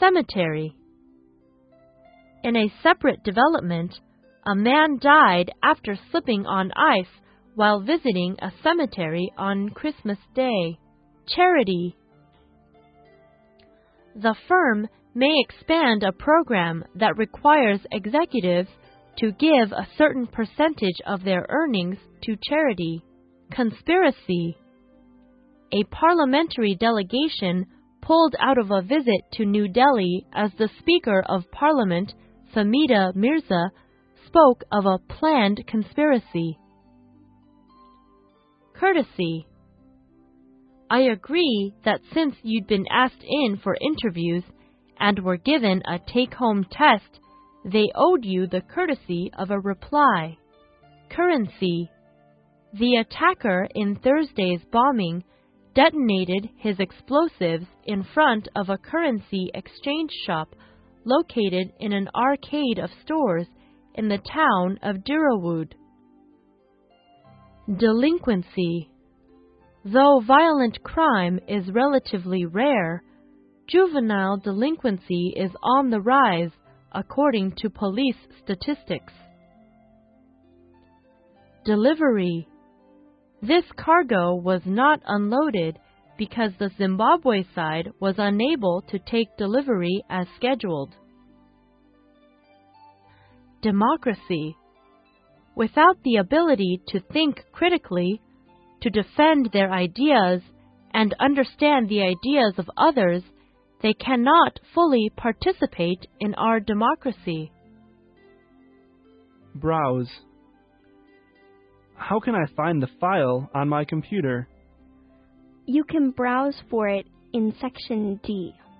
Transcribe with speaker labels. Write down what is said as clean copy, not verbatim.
Speaker 1: cemetery. In a separate development, a man died after slipping on ice while visiting a cemetery on Christmas Day. Charity. The firm may expand a program that requires executives to give a certain percentage of their earnings to charity. Conspiracy. A parliamentary delegation pulled out of a visit to New Delhi as the Speaker of Parliament, Samita Mirza, spoke of a planned conspiracy. Courtesy. I agree that since you'd been asked in for interviews and were given a take-home test, they owed you the courtesy of a reply. Currency. The attacker in Thursday's bombing detonated his explosives in front of a currency exchange shop located in an arcade of stores in the town of Dirawood. Delinquency. Though violent crime is relatively rare, juvenile delinquency is on the rise, according to police statistics. Delivery. This cargo was not unloaded because the Zimbabwe side was unable to take delivery as scheduled. Democracy. Without the ability to think critically, to defend their ideas, and understand the ideas of others, they cannot fully participate in our democracy.
Speaker 2: Browse. How can I find the file on my computer?
Speaker 3: You can browse for it in Section D.